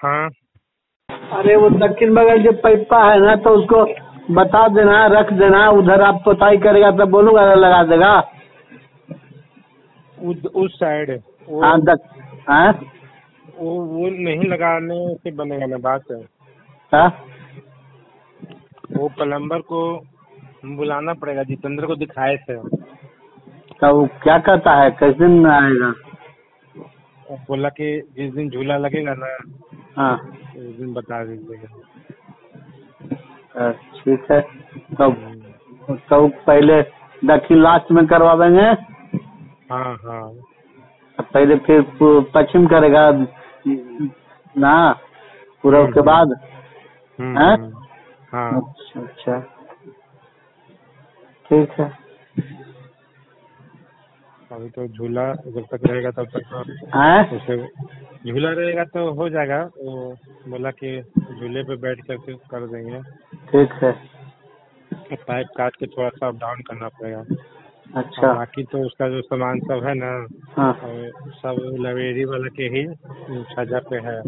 हाँ। अरे वो दक्षिण बगल जो पैपा है ना, तो उसको बता देना, रख देना उधर। आप पोताई करेगा तब बोलूँगा लगा देगा। उस साइड वो हाँ हाँ वो नहीं लगाने से बनेगा ना बात है। हाँ? वो प्लम्बर को बुलाना पड़ेगा, जितेंद्र को दिखाए थे। तो वो क्या कहता है, किस दिन आएगा? बोला कि जिस दिन झूला लगेगा ना हाँ उस दिन बता दीजिएगा। ठीक है। तो पहले दक्षिण लास्ट में करवाएंगे। हाँ हाँ। पहले फिर पश्चिम करेगा ना, पूर्व के बाद। हाँ हाँ। अच्छा ठीक है। अभी तो झूला जब तक रहेगा तब तक तो उसे झूला रहेगा तो हो जाएगा। वो बोला कि झूले पे बैठ करके कर देंगे। ठीक है। पाइप काट के थोड़ा सा अप डाउन करना पड़ेगा। अच्छा। और बाकी तो उसका जो सामान सब है ना, हाँ। सब लाइब्रेरी वाला के ही छज्जा पे है।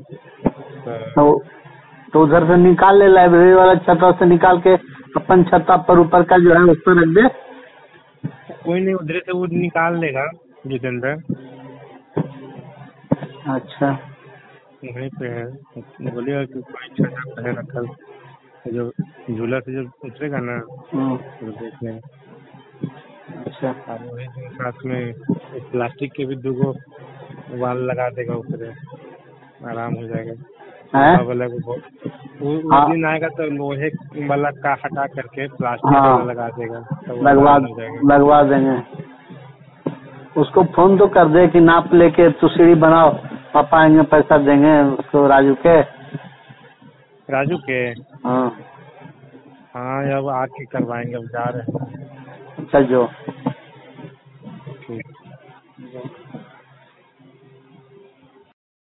तो उधर से निकाल ले, लाइब्रेरी वाला छत्ता से निकाल के अपन छत्ता पर ऊपर का जो है उस पर रख दे। कोई नहीं, उधर से वो निकाल लेगा जितेंद्र। अच्छा वहीं पे है, बोलिएगा कि कोई छज्जा पे है रखल, जो झूला से जब उतरेगा ना तो देख लेंगे। अच्छा। और वही दिन साथ में प्लास्टिक के भी 2 वाल लगा देगा ऊपर, आराम हो जाएगा। लोहा वाला को उस दिन आएगा तो लोहे वाला का हटा करके प्लास्टिक वाला लगा देगा, तो वो आराम हो जाएगा। लगवा देंगे। उसको फोन तो कर दे कि नाप लेके तू सीढ़ी बनाओ, पापा आएंगे पैसा देंगे उसको, राजू के। हाँ हाँ अब आके करवाएंगे, अब जा रहे हैं। अच्छा जो ठीक।